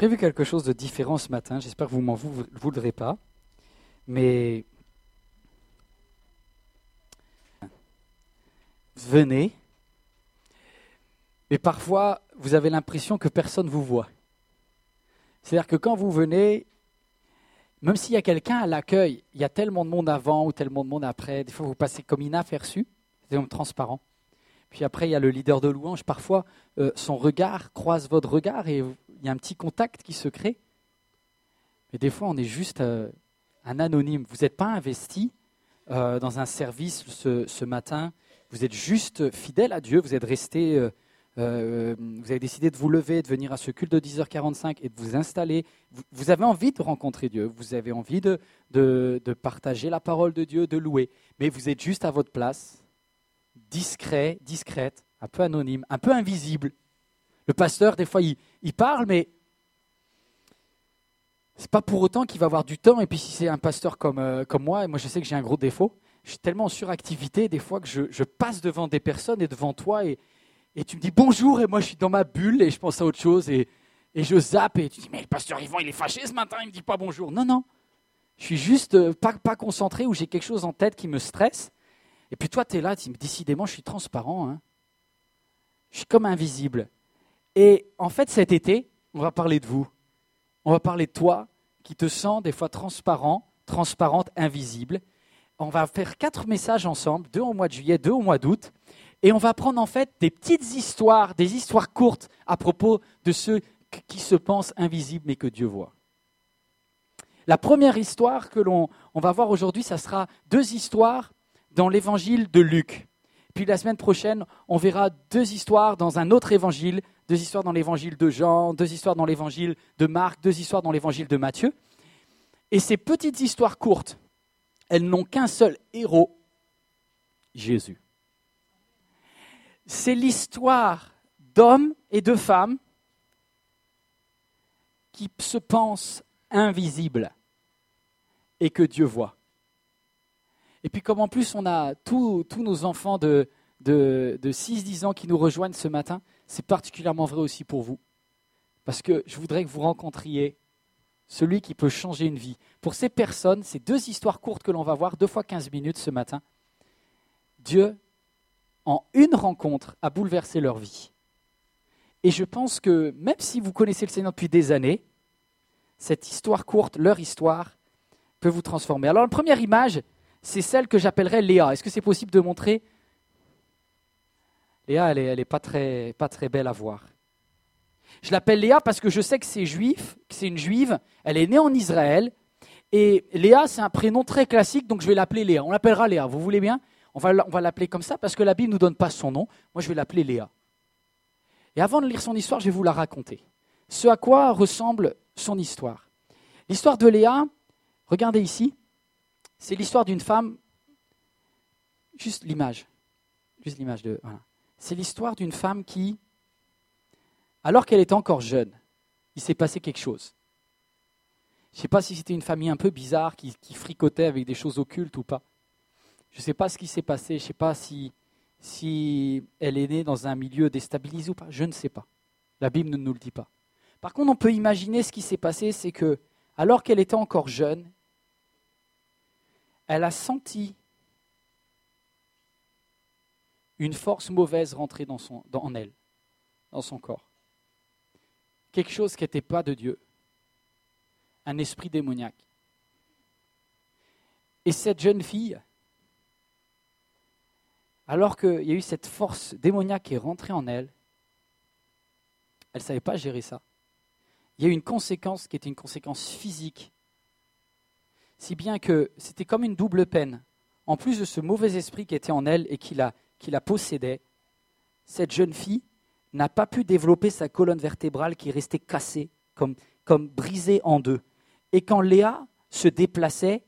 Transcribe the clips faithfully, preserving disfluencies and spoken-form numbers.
prévu quelque chose de différent ce matin. J'espère que vous m'en vou- voudrez pas. Mais venez. Mais parfois, vous avez l'impression que personne vous voit. C'est-à-dire que quand vous venez, même s'il y a quelqu'un à l'accueil, il y a tellement de monde avant ou tellement de monde après. Des fois, vous passez comme inaperçu, c'est comme transparent. Puis après, il y a le leader de louange. Parfois, euh, son regard croise votre regard et il y a un petit contact qui se crée. Mais des fois, on est juste euh, un anonyme. Vous n'êtes pas investi euh, dans un service ce, ce matin. Vous êtes juste fidèle à Dieu. Vous êtes resté, euh, euh, vous avez décidé de vous lever, de venir à ce culte de dix heures quarante-cinq et de vous installer. Vous, vous avez envie de rencontrer Dieu. Vous avez envie de, de, de partager la parole de Dieu, de louer. Mais vous êtes juste à votre place. Discret, discrète, un peu anonyme, un peu invisible. Le pasteur, des fois, il, il parle, mais c'est pas pour autant qu'il va avoir du temps. Et puis si c'est un pasteur comme, euh, comme moi, et moi je sais que j'ai un gros défaut, je suis tellement en suractivité des fois que je, je passe devant des personnes et devant toi et, et tu me dis bonjour et moi je suis dans ma bulle et je pense à autre chose et, et je zappe et tu dis mais le pasteur Yvan il est fâché ce matin, il me dit pas bonjour. Non, non, je suis juste euh, pas, pas concentré ou j'ai quelque chose en tête qui me stresse. Et puis toi, tu es là, tu dis, décidément, je suis transparent. Hein. Je suis comme invisible. Et en fait, cet été, on va parler de vous. On va parler de toi, qui te sens des fois transparent, transparente, invisible. On va faire quatre messages ensemble, deux au mois de juillet, deux au mois d'août. Et on va prendre en fait des petites histoires, des histoires courtes à propos de ceux qui se pensent invisibles, mais que Dieu voit. La première histoire que l'on on va voir aujourd'hui, ça sera deux histoires dans l'évangile de Luc. Puis la semaine prochaine, on verra deux histoires dans un autre évangile, deux histoires dans l'évangile de Jean, deux histoires dans l'évangile de Marc, deux histoires dans l'évangile de Matthieu. Et ces petites histoires courtes, elles n'ont qu'un seul héros, Jésus. C'est l'histoire d'hommes et de femmes qui se pensent invisibles et que Dieu voit. Et puis comme en plus on a tous, tous nos enfants de, de, de six dix ans qui nous rejoignent ce matin, c'est particulièrement vrai aussi pour vous. Parce que je voudrais que vous rencontriez celui qui peut changer une vie. Pour ces personnes, ces deux histoires courtes que l'on va voir, deux fois quinze minutes ce matin, Dieu, en une rencontre, a bouleversé leur vie. Et je pense que même si vous connaissez le Seigneur depuis des années, cette histoire courte, leur histoire, peut vous transformer. Alors la première image, c'est celle que j'appellerais Léa. Est-ce que c'est possible de montrer ? Léa, elle n'est elle est pas, très, pas très belle à voir. Je l'appelle Léa parce que je sais que c'est juif, que c'est une juive. Elle est née en Israël. Et Léa, c'est un prénom très classique, donc je vais l'appeler Léa. On l'appellera Léa, vous voulez bien ? On va, on va l'appeler comme ça parce que la Bible ne nous donne pas son nom. Moi, je vais l'appeler Léa. Et avant de lire son histoire, je vais vous la raconter. Ce à quoi ressemble son histoire. L'histoire de Léa, regardez ici. C'est l'histoire d'une femme, juste l'image, juste l'image de, voilà. C'est l'histoire d'une femme qui, alors qu'elle était encore jeune, il s'est passé quelque chose. Je ne sais pas si c'était une famille un peu bizarre qui, qui fricotait avec des choses occultes ou pas. Je ne sais pas ce qui s'est passé, je ne sais pas si, si elle est née dans un milieu déstabilisé ou pas, je ne sais pas. La Bible ne nous le dit pas. Par contre, on peut imaginer ce qui s'est passé, c'est que, alors qu'elle était encore jeune, elle a senti une force mauvaise rentrer dans son, dans, en elle, dans son corps. Quelque chose qui n'était pas de Dieu. Un esprit démoniaque. Et cette jeune fille, alors qu'il y a eu cette force démoniaque qui est rentrée en elle, elle ne savait pas gérer ça. Il y a eu une conséquence qui était une conséquence physique. Si bien que c'était comme une double peine. En plus de ce mauvais esprit qui était en elle et qui la, qui la possédait, cette jeune fille n'a pas pu développer sa colonne vertébrale qui est restée cassée, comme, comme brisée en deux. Et quand Léa se déplaçait,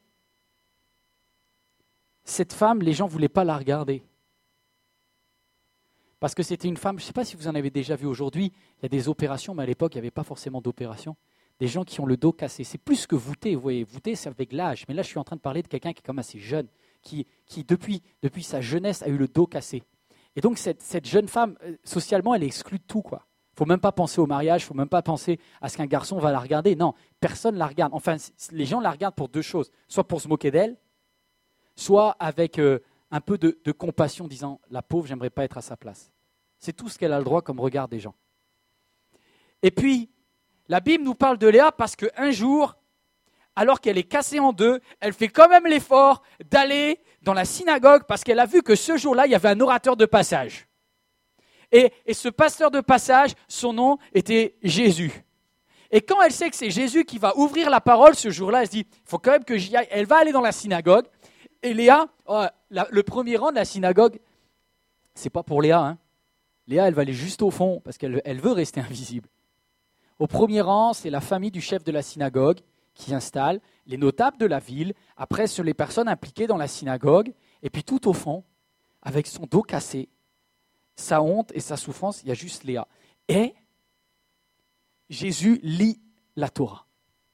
cette femme, les gens ne voulaient pas la regarder. Parce que c'était une femme, je ne sais pas si vous en avez déjà vu aujourd'hui, il y a des opérations, mais à l'époque, il n'y avait pas forcément d'opérations. Des gens qui ont le dos cassé. C'est plus que voûté, vous voyez. Voûté, c'est avec l'âge. Mais là, je suis en train de parler de quelqu'un qui est comme assez jeune, qui, qui depuis, depuis sa jeunesse, a eu le dos cassé. Et donc, cette, cette jeune femme, socialement, elle est exclue de tout, quoi. Il ne faut même pas penser au mariage, il ne faut même pas penser à ce qu'un garçon va la regarder. Non, personne ne la regarde. Enfin, les gens la regardent pour deux choses. Soit pour se moquer d'elle, soit avec euh, un peu de, de compassion, disant « la pauvre, j'aimerais pas être à sa place ». C'est tout ce qu'elle a le droit comme regard des gens. Et puis, la Bible nous parle de Léa parce qu'un jour, alors qu'elle est cassée en deux, elle fait quand même l'effort d'aller dans la synagogue parce qu'elle a vu que ce jour-là, il y avait un orateur de passage. Et, et ce pasteur de passage, son nom était Jésus. Et quand elle sait que c'est Jésus qui va ouvrir la parole ce jour-là, elle se dit, il faut quand même que j'y aille. Elle va aller dans la synagogue. Et Léa, oh, la, le premier rang de la synagogue, c'est pas pour Léa. Hein. Léa, elle va aller juste au fond parce qu'elle elle veut rester invisible. Au premier rang, c'est la famille du chef de la synagogue qui installe, les notables de la ville, après sur les personnes impliquées dans la synagogue, et puis tout au fond, avec son dos cassé, sa honte et sa souffrance, il y a juste Léa. Et Jésus lit la Torah.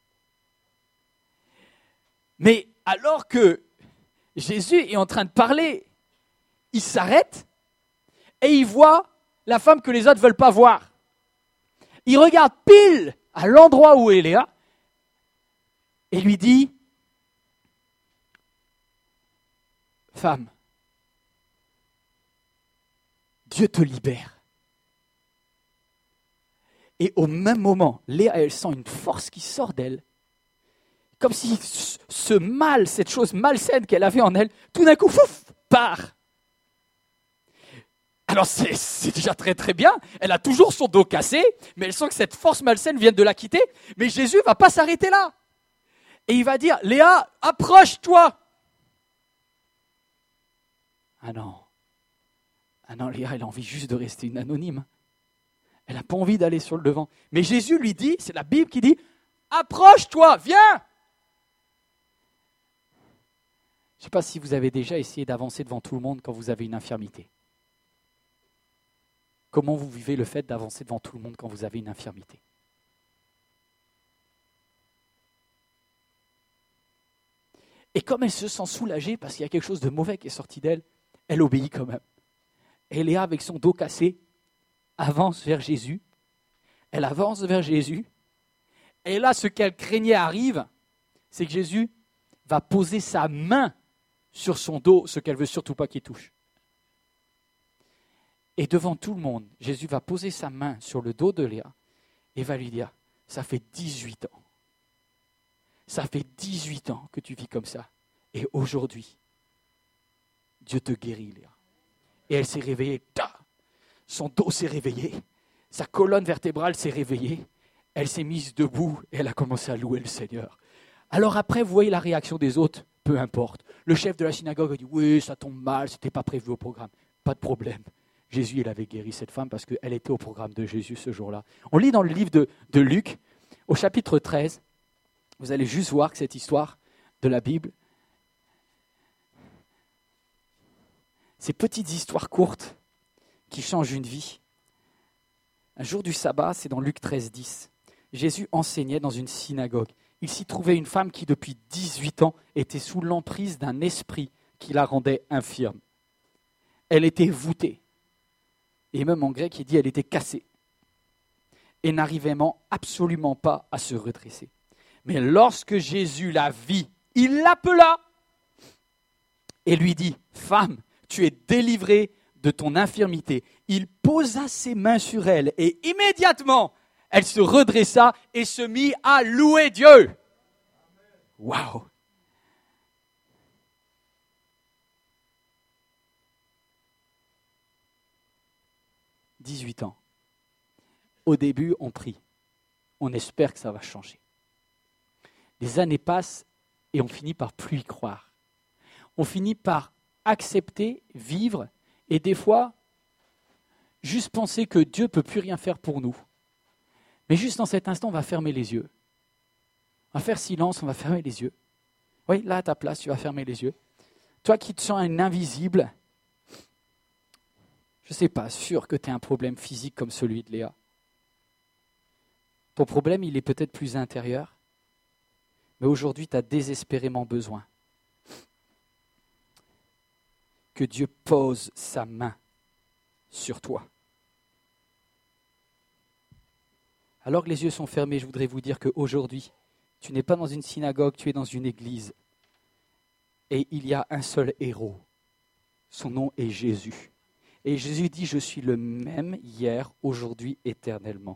Mais alors que Jésus est en train de parler, il s'arrête et il voit la femme que les autres ne veulent pas voir. Il regarde pile à l'endroit où est Léa et lui dit « Femme, Dieu te libère. » Et au même moment, Léa, elle sent une force qui sort d'elle, comme si ce mal, cette chose malsaine qu'elle avait en elle, tout d'un coup, fouf, part. Alors c'est, c'est déjà très très bien, elle a toujours son dos cassé, mais elle sent que cette force malsaine vient de la quitter, mais Jésus ne va pas s'arrêter là. Et il va dire, Léa, approche-toi. Ah non, ah non, Léa, elle a envie juste de rester une anonyme. Elle n'a pas envie d'aller sur le devant. Mais Jésus lui dit, c'est la Bible qui dit, approche-toi, viens. Je ne sais pas si vous avez déjà essayé d'avancer devant tout le monde quand vous avez une infirmité. Comment vous vivez le fait d'avancer devant tout le monde quand vous avez une infirmité? Et comme elle se sent soulagée parce qu'il y a quelque chose de mauvais qui est sorti d'elle, elle obéit quand même. Et Léa, avec son dos cassé, avance vers Jésus. Elle avance vers Jésus. Et là, ce qu'elle craignait arrive, c'est que Jésus va poser sa main sur son dos, ce qu'elle ne veut surtout pas qu'il touche. Et devant tout le monde, Jésus va poser sa main sur le dos de Léa et va lui dire, ça fait dix-huit ans. Ça fait dix-huit ans que tu vis comme ça. Et aujourd'hui, Dieu te guérit, Léa. Et elle s'est réveillée. Ta Son dos s'est réveillé. Sa colonne vertébrale s'est réveillée. Elle s'est mise debout et elle a commencé à louer le Seigneur. Alors après, vous voyez la réaction des autres, peu importe. Le chef de la synagogue a dit, oui, ça tombe mal, ce n'était pas prévu au programme. Pas de problème. Jésus, il avait guéri cette femme parce qu'elle était au programme de Jésus ce jour-là. On lit dans le livre de, de Luc, au chapitre treize, vous allez juste voir que cette histoire de la Bible, ces petites histoires courtes qui changent une vie. Un jour du sabbat, c'est dans Luc treize, dix. Jésus enseignait dans une synagogue. Il s'y trouvait une femme qui, depuis dix-huit ans, était sous l'emprise d'un esprit qui la rendait infirme. Elle était voûtée. Et même en grec, il dit qu'elle était cassée. Et n'arrivait absolument pas à se redresser. Mais lorsque Jésus la vit, il l'appela et lui dit, « Femme, tu es délivrée de ton infirmité. » Il posa ses mains sur elle et immédiatement, elle se redressa et se mit à louer Dieu. Waouh! dix-huit ans. Au début, on prie. On espère que ça va changer. Les années passent et on finit par plus y croire. On finit par accepter, vivre et des fois, juste penser que Dieu ne peut plus rien faire pour nous. Mais juste dans cet instant, on va fermer les yeux. On va faire silence, on va fermer les yeux. Oui, là à ta place, tu vas fermer les yeux. Toi qui te sens un invisible, je ne sais pas, sûr que tu as un problème physique comme celui de Léa. Ton problème, il est peut-être plus intérieur, mais aujourd'hui, tu as désespérément besoin que Dieu pose sa main sur toi. Alors que les yeux sont fermés, je voudrais vous dire qu'aujourd'hui, tu n'es pas dans une synagogue, tu es dans une église. Et il y a un seul héros. Son nom est Jésus. Et Jésus dit, je suis le même hier, aujourd'hui, éternellement.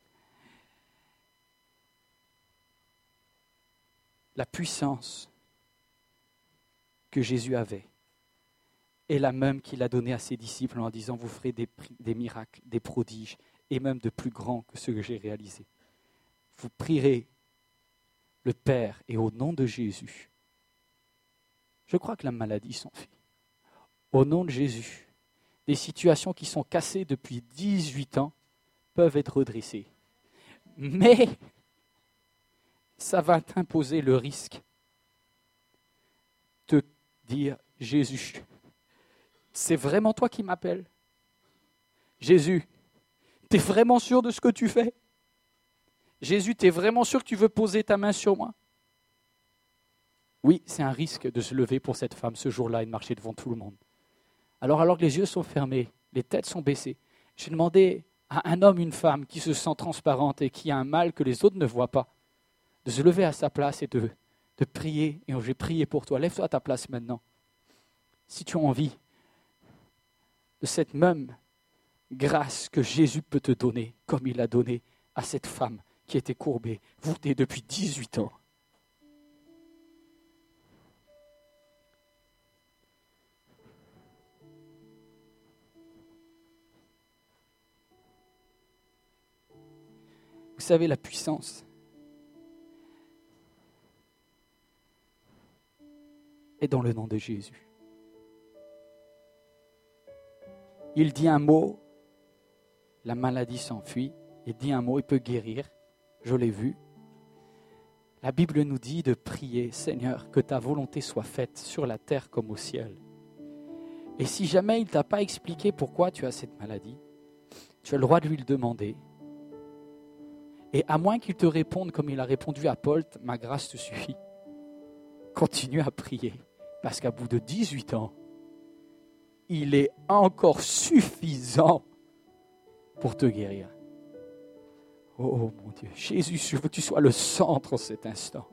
La puissance que Jésus avait est la même qu'il a donnée à ses disciples en disant, vous ferez des, des miracles, des prodiges, et même de plus grands que ceux que j'ai réalisés. Vous prierez le Père et au nom de Jésus. Je crois que la maladie s'enfuit. Au nom de Jésus, des situations qui sont cassées depuis dix-huit ans peuvent être redressées. Mais ça va t'imposer le risque de dire, Jésus, c'est vraiment toi qui m'appelles? Jésus, tu es vraiment sûr de ce que tu fais? Jésus, tu es vraiment sûr que tu veux poser ta main sur moi? Oui, c'est un risque de se lever pour cette femme ce jour-là et de marcher devant tout le monde. Alors, alors que les yeux sont fermés, les têtes sont baissées, j'ai demandé à un homme, une femme qui se sent transparente et qui a un mal que les autres ne voient pas, de se lever à sa place et de, de prier. Et j'ai prié pour toi. Lève-toi à ta place maintenant. Si tu as envie de cette même grâce que Jésus peut te donner, comme il a donné à cette femme qui était courbée, voûtée depuis dix-huit ans. Vous savez, la puissance est dans le nom de Jésus. Il dit un mot, la maladie s'enfuit. Il dit un mot, il peut guérir. Je l'ai vu. La Bible nous dit de prier, Seigneur, que ta volonté soit faite sur la terre comme au ciel. Et si jamais il ne t'a pas expliqué pourquoi tu as cette maladie, tu as le droit de lui le demander. Et à moins qu'il te réponde comme il a répondu à Paul, ma grâce te suffit. Continue à prier, parce qu'à bout de dix-huit ans, il est encore suffisant pour te guérir. Oh mon Dieu, Jésus, je veux que tu sois le centre en cet instant.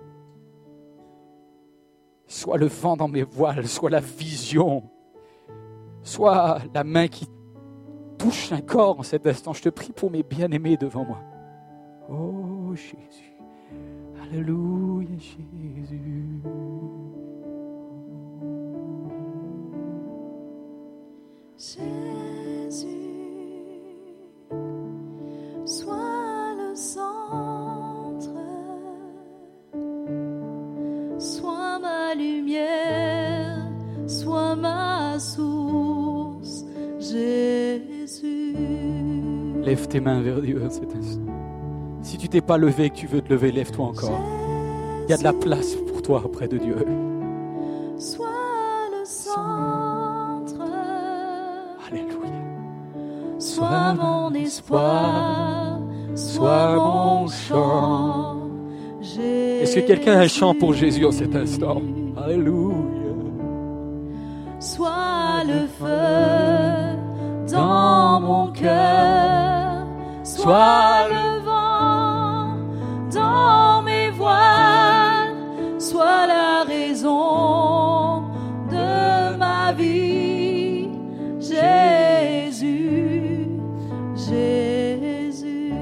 Sois le vent dans mes voiles, sois la vision, sois la main qui touche un corps en cet instant. Je te prie pour mes bien-aimés devant moi. Oh Jésus, alléluia Jésus. Jésus, sois le centre, sois ma lumière, sois ma source, Jésus. Lève tes mains vers Dieu en cet instant. Si tu t'es pas levé et que tu veux te lever, lève-toi encore. Il y a de la place pour toi auprès de Dieu. Sois le centre. Alléluia. Sois mon espoir, sois mon chant. Est-ce que quelqu'un a un chant pour Jésus en cet instant? Alléluia. Sois le feu dans mon cœur, sois le vent dans mes voiles, sois la raison de ma vie, Jésus, Jésus.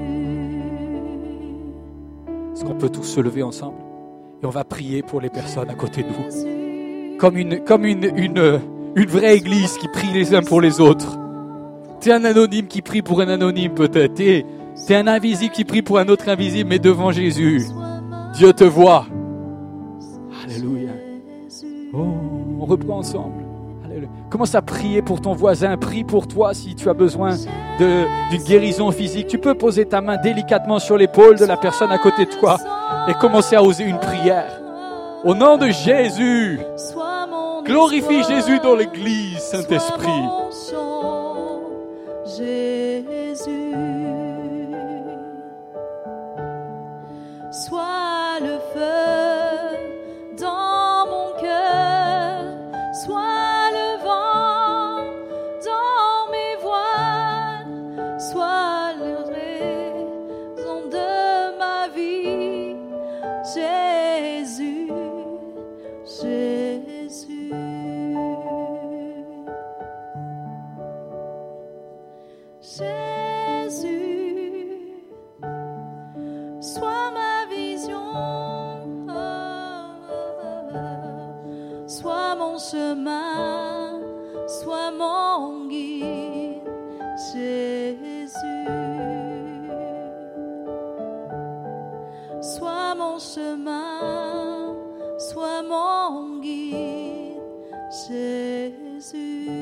Est-ce qu'on peut tous se lever ensemble? Et on va prier pour les personnes à côté de vous. Comme une, comme une, une, une vraie église qui prie les uns pour les autres. Tu es un anonyme qui prie pour un anonyme peut-être. Tu es, tu es un invisible qui prie pour un autre invisible, mais devant Jésus, Dieu te voit. Alléluia. Oh, on reprend ensemble. Alléluia. Commence à prier pour ton voisin. Prie pour toi si tu as besoin de, d'une guérison physique. Tu peux poser ta main délicatement sur l'épaule de la personne à côté de toi et commencer à oser une prière. Au nom de Jésus, glorifie Jésus dans l'église, Saint-Esprit. Jésus, sois le feu dans mon cœur, sois le vent dans mes voiles, sois la sois ma vision, sois mon chemin, sois mon guide, Jésus. Sois mon chemin, sois mon guide, Jésus.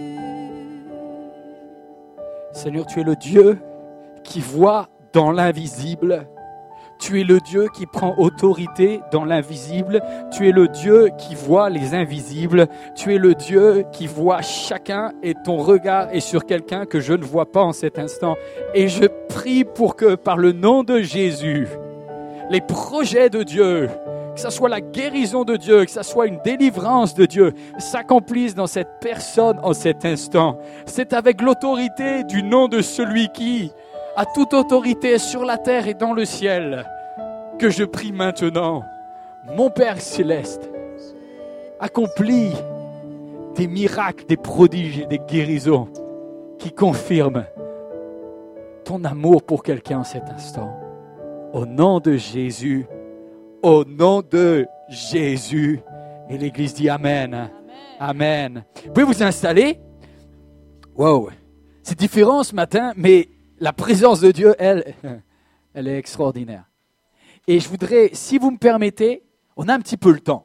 Seigneur, tu es le Dieu qui voit dans l'invisible. Tu es le Dieu qui prend autorité dans l'invisible. Tu es le Dieu qui voit les invisibles. Tu es le Dieu qui voit chacun et ton regard est sur quelqu'un que je ne vois pas en cet instant. Et je prie pour que par le nom de Jésus, les projets de Dieu, que ce soit la guérison de Dieu, que ce soit une délivrance de Dieu, s'accomplissent dans cette personne en cet instant. C'est avec l'autorité du nom de celui qui a toute autorité sur la terre et dans le ciel que je prie maintenant. Mon Père céleste, accomplis des miracles, des prodiges et des guérisons qui confirment ton amour pour quelqu'un en cet instant. Au nom de Jésus, au nom de Jésus. Et l'Église dit Amen. Amen. Amen. Vous pouvez vous installer. Wow, c'est différent ce matin, mais la présence de Dieu, elle, elle est extraordinaire. Et je voudrais, si vous me permettez, on a un petit peu le temps.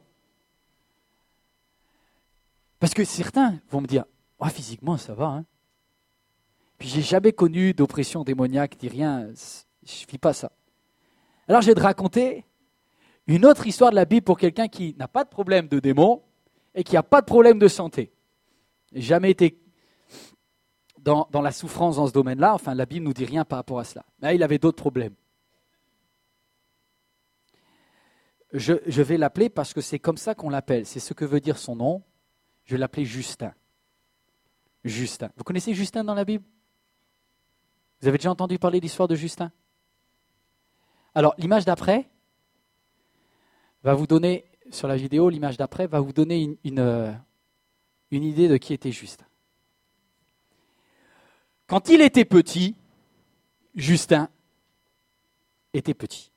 Parce que certains vont me dire, oh, physiquement ça va. Hein. Puis j'ai jamais connu d'oppression démoniaque, ni rien, je ne vis pas ça. Alors je vais te raconter une autre histoire de la Bible pour quelqu'un qui n'a pas de problème de démon et qui n'a pas de problème de santé. Jamais été dans, dans la souffrance dans ce domaine-là. Enfin, la Bible ne nous dit rien par rapport à cela. Mais il avait d'autres problèmes. Je, je vais l'appeler parce que c'est comme ça qu'on l'appelle. C'est ce que veut dire son nom. Je vais l'appeler Justin. Justin. Vous connaissez Justin dans la Bible? Vous avez déjà entendu parler de l'histoire de Justin? Alors, l'image d'après va vous donner, sur la vidéo, l'image d'après va vous donner une, une, une idée de qui était Justin. Quand il était petit, Justin était petit.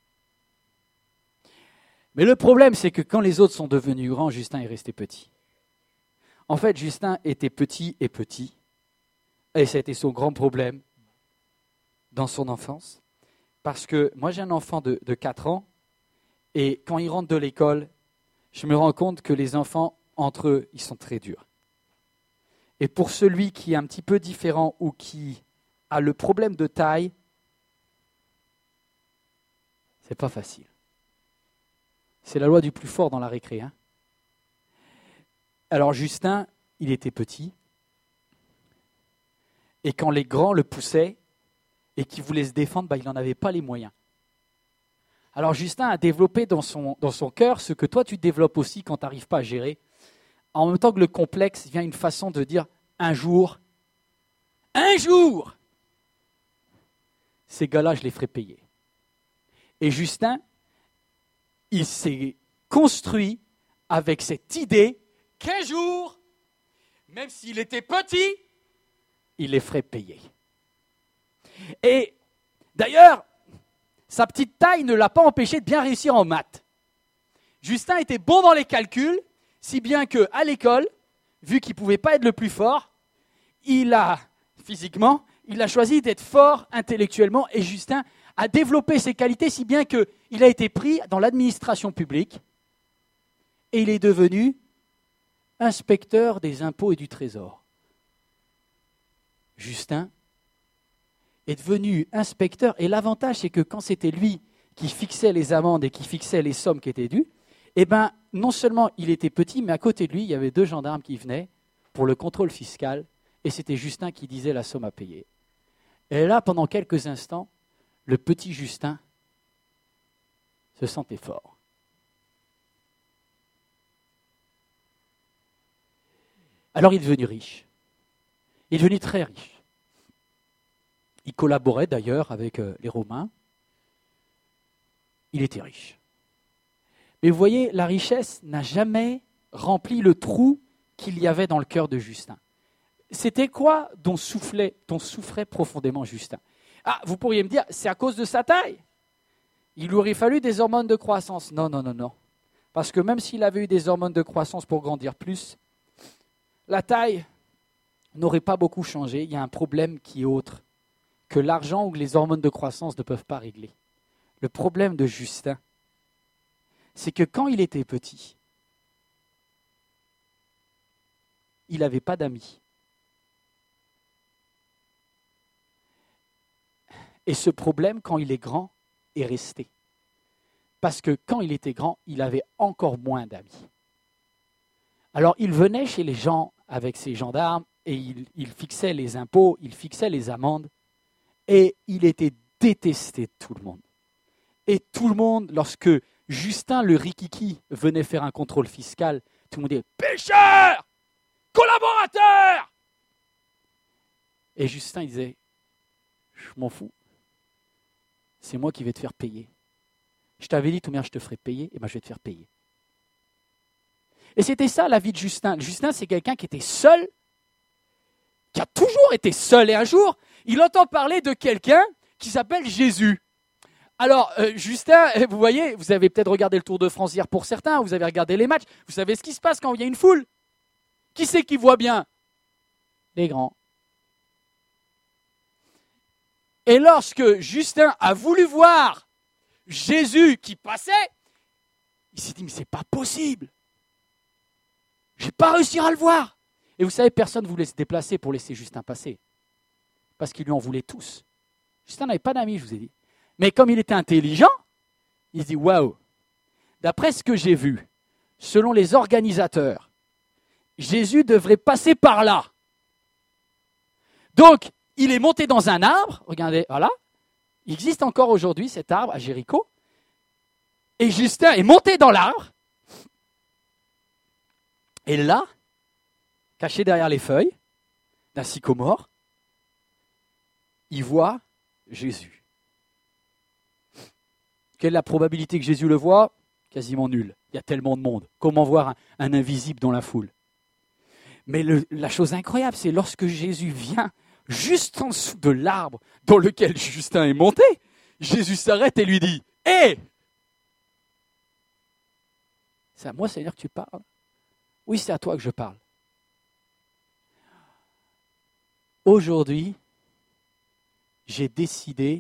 Mais le problème, c'est que quand les autres sont devenus grands, Justin est resté petit. En fait, Justin était petit et petit, et ça a été son grand problème dans son enfance. Parce que moi, j'ai un enfant de, de quatre ans, et quand il rentre de l'école, je me rends compte que les enfants, entre eux, ils sont très durs. Et pour celui qui est un petit peu différent ou qui a le problème de taille, c'est pas facile. C'est la loi du plus fort dans la récré. Hein. Alors Justin, il était petit, et quand les grands le poussaient, et qui voulait se défendre, bah, il n'en avait pas les moyens. Alors Justin a développé dans son, dans son cœur ce que toi tu développes aussi quand tu n'arrives pas à gérer. En même temps que le complexe vient une façon de dire un jour, un jour, ces gars-là, je les ferai payer. Et Justin, il s'est construit avec cette idée qu'un jour, même s'il était petit, il les ferait payer. Et d'ailleurs, sa petite taille ne l'a pas empêché de bien réussir en maths. Justin était bon dans les calculs, si bien qu'à l'école, vu qu'il ne pouvait pas être le plus fort, il a, physiquement, il a choisi d'être fort intellectuellement. Et Justin a développé ses qualités si bien qu'il a été pris dans l'administration publique et il est devenu inspecteur des impôts et du trésor. Justin est devenu inspecteur, et l'avantage, c'est que quand c'était lui qui fixait les amendes et qui fixait les sommes qui étaient dues, eh ben, non seulement il était petit, mais à côté de lui, il y avait deux gendarmes qui venaient pour le contrôle fiscal, et c'était Justin qui disait la somme à payer. Et là, pendant quelques instants, le petit Justin se sentait fort. Alors il est devenu riche. Il est devenu très riche. Il collaborait d'ailleurs avec euh, les Romains. Il était riche. Mais vous voyez, la richesse n'a jamais rempli le trou qu'il y avait dans le cœur de Justin. C'était quoi dont soufflait, dont souffrait profondément Justin? Ah, vous pourriez me dire, c'est à cause de sa taille. Il lui aurait fallu des hormones de croissance. Non, non, non, non. Parce que même s'il avait eu des hormones de croissance pour grandir plus, la taille n'aurait pas beaucoup changé. Il y a un problème qui est autre, que l'argent ou les hormones de croissance ne peuvent pas régler. Le problème de Justin, c'est que quand il était petit, il n'avait pas d'amis. Et ce problème, quand il est grand, est resté. Parce que quand il était grand, il avait encore moins d'amis. Alors il venait chez les gens avec ses gendarmes et il, il fixait les impôts, il fixait les amendes et il était détesté de tout le monde. Et tout le monde, lorsque Justin le rikiki venait faire un contrôle fiscal, tout le monde disait « Pécheur ! Collaborateur !» Et Justin il disait « Je m'en fous, c'est moi qui vais te faire payer. Je t'avais dit combien je te ferais payer, et ben je vais te faire payer. » Et c'était ça la vie de Justin. Justin, c'est quelqu'un qui était seul, qui a toujours été seul. Et un jour, il entend parler de quelqu'un qui s'appelle Jésus. Alors, euh, Justin, vous voyez, vous avez peut-être regardé le Tour de France hier pour certains, vous avez regardé les matchs, vous savez ce qui se passe quand il y a une foule. Qui c'est qui voit bien ? Les grands. Et lorsque Justin a voulu voir Jésus qui passait, il s'est dit, mais c'est pas possible. Je n'ai pas réussi à le voir. Et vous savez, personne ne voulait se déplacer pour laisser Justin passer. Parce qu'ils lui en voulaient tous. Justin n'avait pas d'amis, je vous ai dit. Mais comme il était intelligent, il se dit, waouh, d'après ce que j'ai vu, selon les organisateurs, Jésus devrait passer par là. Donc, il est monté dans un arbre, regardez, voilà, il existe encore aujourd'hui cet arbre à Jéricho, et Justin est monté dans l'arbre, et là, caché derrière les feuilles d'un sycomore, il voit Jésus. Quelle est la probabilité que Jésus le voit ? Quasiment nulle. Il y a tellement de monde. Comment voir un, un invisible dans la foule ? Mais le, la chose incroyable, c'est lorsque Jésus vient juste en dessous de l'arbre dans lequel Justin est monté, Jésus s'arrête et lui dit « Hé ! C'est à moi, Seigneur, que tu parles ? Oui, c'est à toi que je parle. Aujourd'hui, j'ai décidé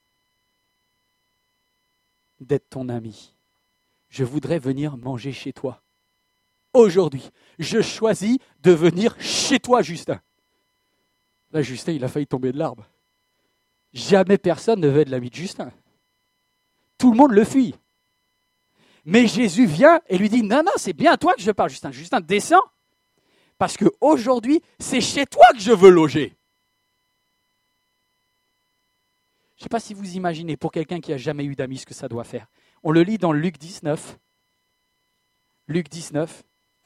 d'être ton ami. Je voudrais venir manger chez toi. Aujourd'hui, je choisis de venir chez toi, Justin. » Là, Justin, il a failli tomber de l'arbre. Jamais personne ne veut être l'ami de Justin. Tout le monde le fuit. Mais Jésus vient et lui dit, non, non, c'est bien à toi que je parle, Justin. Justin, descends, parce qu'aujourd'hui, c'est chez toi que je veux loger. Je ne sais pas si vous imaginez, pour quelqu'un qui n'a jamais eu d'amis, ce que ça doit faire. On le lit dans Luc dix-neuf. Luc dix-neuf.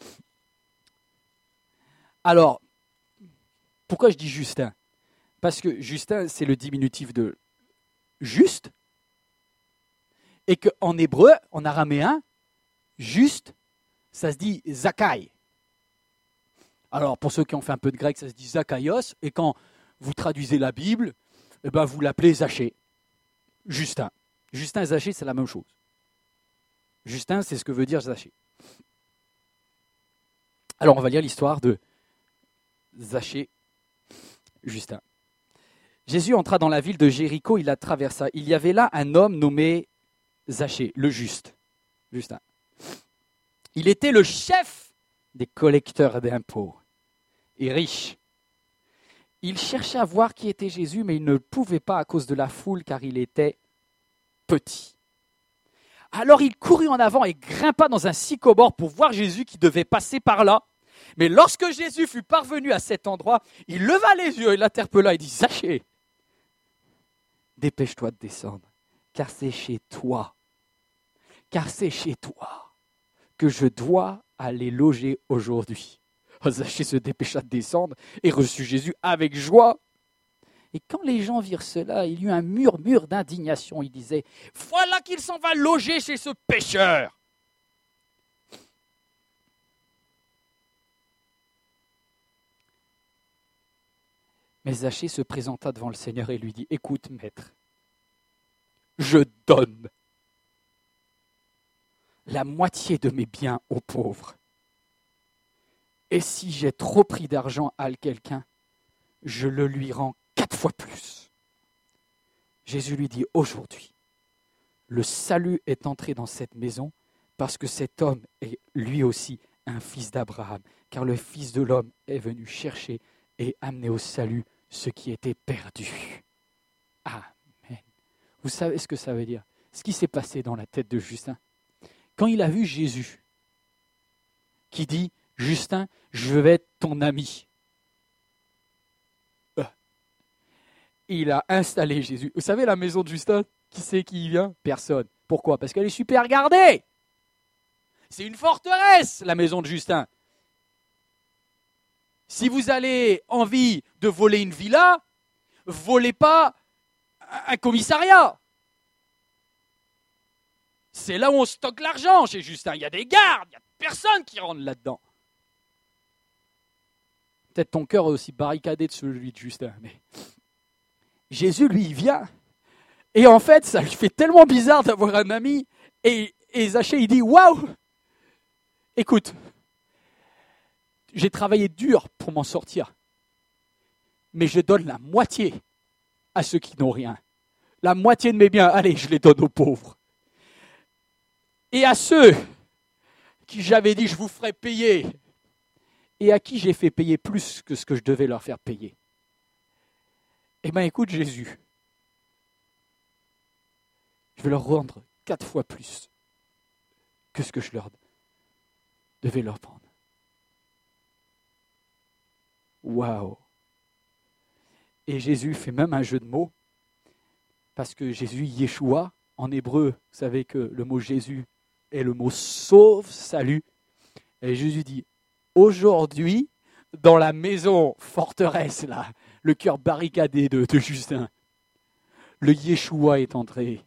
Alors, pourquoi je dis Justin ? Parce que Justin, c'est le diminutif de juste, et qu'en hébreu, en araméen, juste, ça se dit Zakai. Alors, pour ceux qui ont fait un peu de grec, ça se dit Zakaios, et quand vous traduisez la Bible, eh ben, vous l'appelez Zachée. Justin. Justin et Zachée, c'est la même chose. Justin, c'est ce que veut dire Zachée. Alors, on va lire l'histoire de Zachée, Justin. Jésus entra dans la ville de Jéricho, il la traversa. Il y avait là un homme nommé Zachée, le juste. Justin. Il était le chef des collecteurs d'impôts et riche. Il cherchait à voir qui était Jésus, mais il ne pouvait pas à cause de la foule, car il était petit. Alors il courut en avant et grimpa dans un sycomore pour voir Jésus qui devait passer par là. Mais lorsque Jésus fut parvenu à cet endroit, il leva les yeux et l'interpella et dit « Zachée, dépêche-toi de descendre, car c'est chez toi, car c'est chez toi que je dois aller loger aujourd'hui. » Zachée se dépêcha de descendre et reçut Jésus avec joie. Et quand les gens virent cela, il y eut un murmure d'indignation. Ils disaient « Voilà qu'il s'en va loger chez ce pécheur !» Mais Zachée se présenta devant le Seigneur et lui dit « Écoute, maître, je donne la moitié de mes biens aux pauvres. Et si j'ai trop pris d'argent à quelqu'un, je le lui rends quatre fois plus. Jésus lui dit, aujourd'hui, le salut est entré dans cette maison parce que cet homme est lui aussi un fils d'Abraham, car le Fils de l'homme est venu chercher et amener au salut ce qui était perdu. Amen. Vous savez ce que ça veut dire? Ce qui s'est passé dans la tête de Justin. Quand il a vu Jésus, qui dit, Justin, je vais être ton ami. Il a installé Jésus. Vous savez, la maison de Justin, qui c'est qui y vient? Personne. Pourquoi? Parce qu'elle est super gardée. C'est une forteresse, la maison de Justin. Si vous avez envie de voler une villa, volez pas un commissariat. C'est là où on stocke l'argent chez Justin. Il y a des gardes, il y a personne qui rentre là-dedans. Peut-être ton cœur est aussi barricadé de celui de Justin, mais Jésus, lui, il vient. Et en fait, ça lui fait tellement bizarre d'avoir un ami. Et, et Zachée, il dit, waouh, écoute, j'ai travaillé dur pour m'en sortir. Mais je donne la moitié à ceux qui n'ont rien. La moitié de mes biens, allez, je les donne aux pauvres. Et à ceux qui j'avais dit, je vous ferai payer. Et à qui j'ai fait payer plus que ce que je devais leur faire payer. Eh bien, écoute, Jésus, je vais leur rendre quatre fois plus que ce que je leur devais leur prendre. Waouh! Et Jésus fait même un jeu de mots, parce que Jésus, Yeshua, en hébreu, vous savez que le mot Jésus est le mot sauve, salut. Et Jésus dit, aujourd'hui, dans la maison forteresse, là, le cœur barricadé de, de Justin, le Yeshua est entré.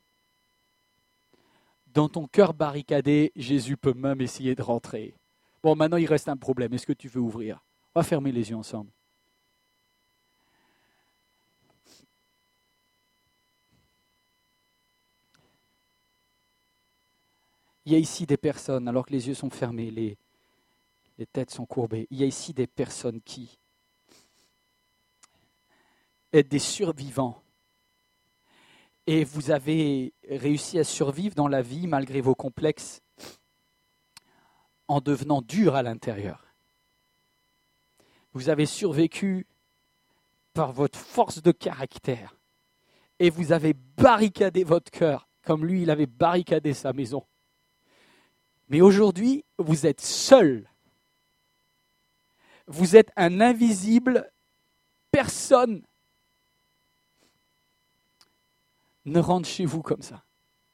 Dans ton cœur barricadé, Jésus peut même essayer de rentrer. Bon, maintenant, il reste un problème. Est-ce que tu veux ouvrir? On va fermer les yeux ensemble. Il y a ici des personnes, alors que les yeux sont fermés, les, les têtes sont courbées. Il y a ici des personnes qui êtes des survivants. Et vous avez réussi à survivre dans la vie malgré vos complexes en devenant dur à l'intérieur. Vous avez survécu par votre force de caractère et vous avez barricadé votre cœur comme lui, il avait barricadé sa maison. Mais aujourd'hui, vous êtes seul. Vous êtes un invisible, personne ne rentre chez vous comme ça.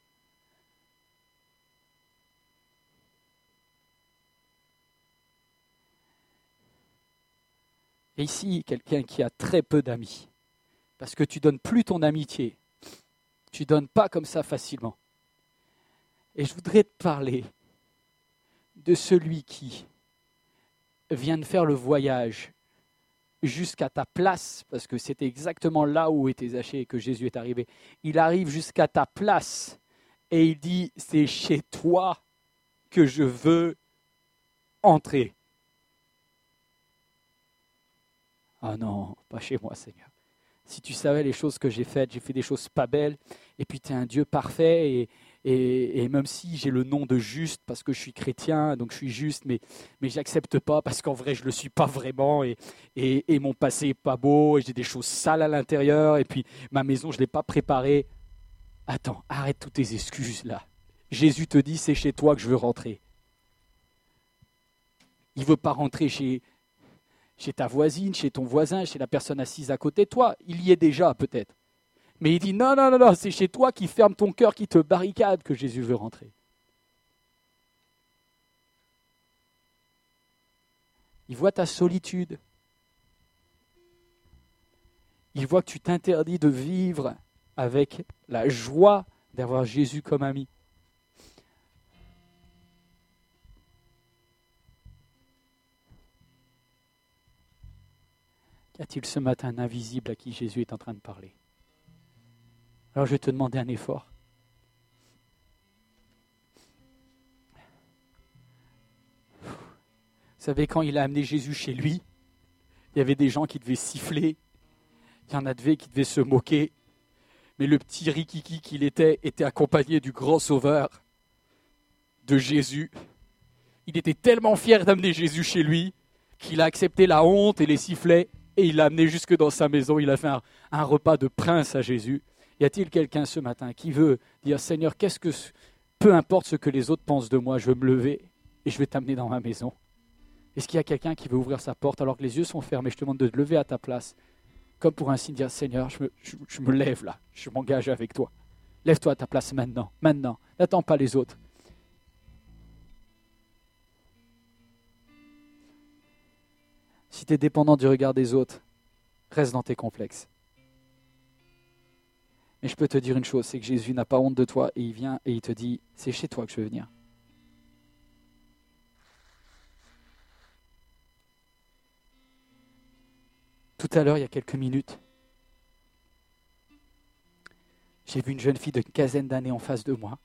Et ici, quelqu'un qui a très peu d'amis, parce que tu ne donnes plus ton amitié, tu ne donnes pas comme ça facilement. Et je voudrais te parler de celui qui vient de faire le voyage jusqu'à ta place, parce que c'était exactement là où était Zachée et que Jésus est arrivé. Il arrive jusqu'à ta place et il dit, c'est chez toi que je veux entrer. Ah non, pas chez moi, Seigneur. Si tu savais les choses que j'ai faites, j'ai fait des choses pas belles, et puis tu es un Dieu parfait, et, et, et même si j'ai le nom de juste, parce que je suis chrétien, donc je suis juste, mais, mais je n'accepte pas, parce qu'en vrai, je ne le suis pas vraiment, et, et, et mon passé n'est pas beau, et j'ai des choses sales à l'intérieur, et puis ma maison, je ne l'ai pas préparée. Attends, arrête toutes tes excuses là. Jésus te dit, c'est chez toi que je veux rentrer. Il ne veut pas rentrer chez... chez ta voisine, chez ton voisin, chez la personne assise à côté de toi. Il y est déjà peut-être. Mais il dit non, non, non, non, c'est chez toi qui ferme ton cœur, qui te barricade que Jésus veut rentrer. Il voit ta solitude. Il voit que tu t'interdis de vivre avec la joie d'avoir Jésus comme ami. Qu'y a-t-il ce matin un invisible à qui Jésus est en train de parler? Alors je vais te demander un effort. Vous savez, quand il a amené Jésus chez lui, il y avait des gens qui devaient siffler, il y en avait qui devaient se moquer, mais le petit rikiki qu'il était, était accompagné du grand sauveur, de Jésus. Il était tellement fier d'amener Jésus chez lui, qu'il a accepté la honte et les sifflets, et il l'a amené jusque dans sa maison. Il a fait un, un repas de prince à Jésus. Y a-t-il quelqu'un ce matin qui veut dire, Seigneur, qu'est-ce que, peu importe ce que les autres pensent de moi, je vais me lever et je vais t'amener dans ma maison. Est-ce qu'il y a quelqu'un qui veut ouvrir sa porte alors que les yeux sont fermés? Je te demande de te lever à ta place, comme pour un signe de dire, Seigneur, je me, je, je me lève là, je m'engage avec toi. Lève-toi à ta place maintenant, maintenant. N'attends pas les autres. Si tu es dépendant du regard des autres, reste dans tes complexes. Mais je peux te dire une chose, c'est que Jésus n'a pas honte de toi et il vient et il te dit, c'est chez toi que je veux venir. Tout à l'heure, il y a quelques minutes, j'ai vu une jeune fille d'une quinzaine d'années en face de moi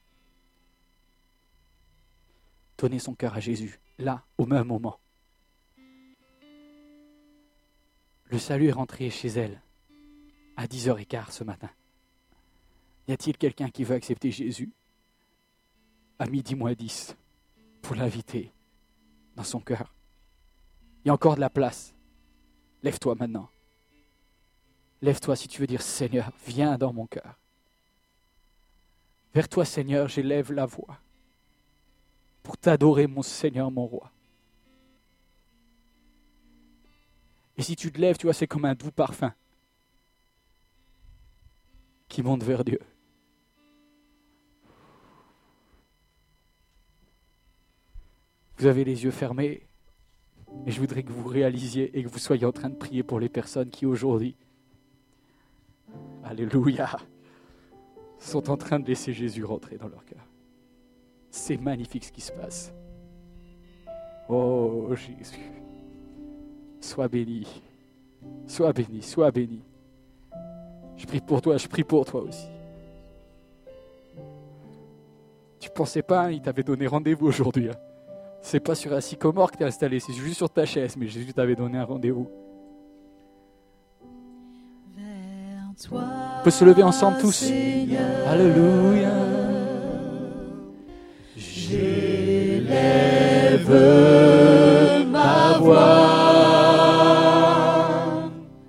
donner son cœur à Jésus, là, au même moment. Le salut est rentré chez elle à dix heures quinze ce matin. Y a-t-il quelqu'un qui veut accepter Jésus à midi moins dix pour l'inviter dans son cœur? Il y a encore de la place. Lève-toi maintenant. Lève-toi si tu veux dire, Seigneur, viens dans mon cœur. Vers toi, Seigneur, j'élève la voix pour t'adorer, mon Seigneur, mon roi. Et si tu te lèves, tu vois, c'est comme un doux parfum qui monte vers Dieu. Vous avez les yeux fermés, mais je voudrais que vous réalisiez et que vous soyez en train de prier pour les personnes qui aujourd'hui, alléluia, sont en train de laisser Jésus rentrer dans leur cœur. C'est magnifique ce qui se passe. Oh Jésus, sois béni, sois béni, sois béni. Je prie pour toi, je prie pour toi aussi. Tu pensais pas, hein, il t'avait donné rendez-vous aujourd'hui. Hein. C'est pas sur un sycomore que tu es installé, c'est juste sur ta chaise, mais Jésus t'avait donné un rendez-vous. On peut se lever ensemble tous. Seigneur, alléluia. J'élève ma voix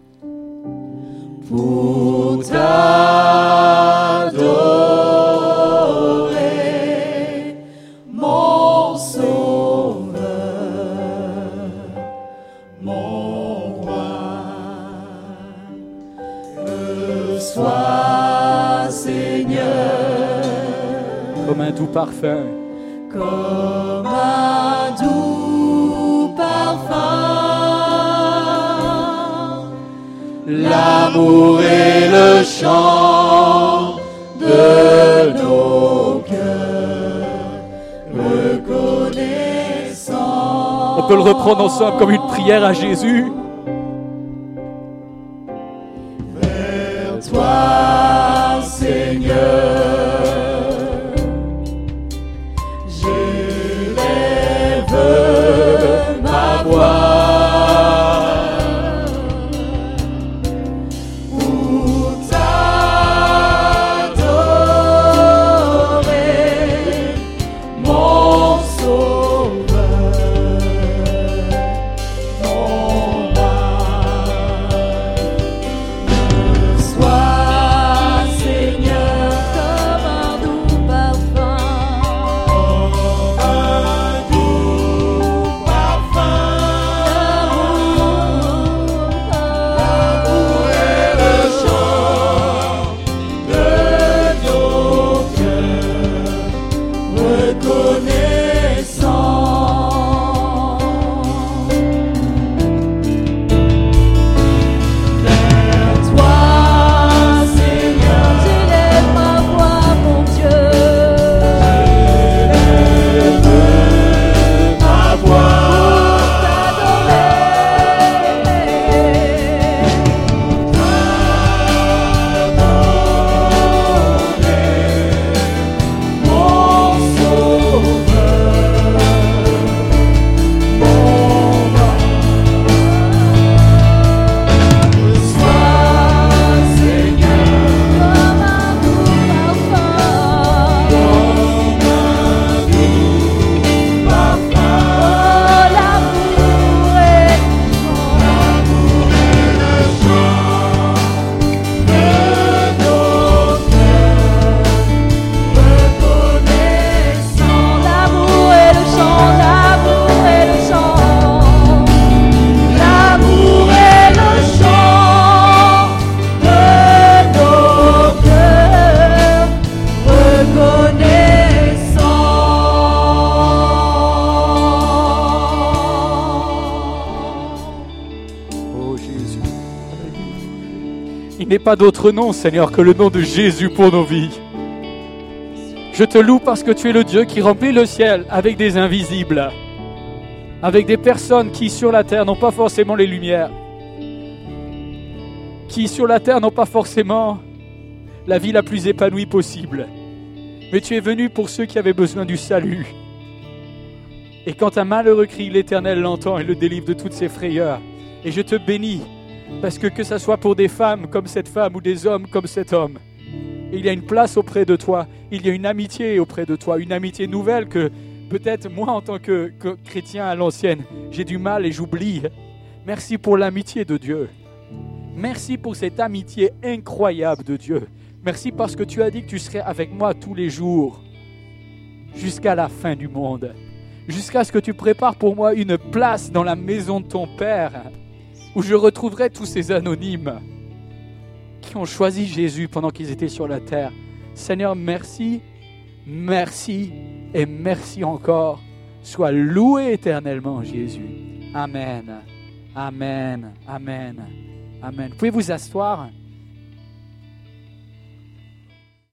pour t'adorer, mon Sauveur, mon Roi. Que sois, Seigneur, comme un doux parfum, comme un doux parfum, l'amour et le chant de nos cœurs reconnaissants. On peut le reprendre ensemble comme une prière à Jésus. Vers toi, Seigneur, ma voix pour t'adorer, mon Sauveur, mon roi. Que sois, Seigneur, comme un doux parfum, over. Il n'est pas d'autre nom, Seigneur, que le nom de Jésus pour nos vies. Je te loue parce que tu es le Dieu qui remplit le ciel avec des invisibles, avec des personnes qui sur la terre n'ont pas forcément les lumières, qui sur la terre n'ont pas forcément la vie la plus épanouie possible. Mais tu es venu pour ceux qui avaient besoin du salut. Et quand un malheureux crie, l'Éternel l'entend et le délivre de toutes ses frayeurs. Et je te bénis, parce que que ce soit pour des femmes comme cette femme ou des hommes comme cet homme, il y a une place auprès de toi, il y a une amitié auprès de toi, une amitié nouvelle que peut-être moi en tant que, que chrétien à l'ancienne, j'ai du mal et j'oublie. Merci pour l'amitié de Dieu. Merci pour cette amitié incroyable de Dieu. Merci parce que tu as dit que tu serais avec moi tous les jours, jusqu'à la fin du monde, jusqu'à ce que tu prépares pour moi une place dans la maison de ton Père, où je retrouverai tous ces anonymes qui ont choisi Jésus pendant qu'ils étaient sur la terre. Seigneur, merci, merci et merci encore. Sois loué éternellement, Jésus. Amen, amen, amen, amen. Vous pouvez vous asseoir.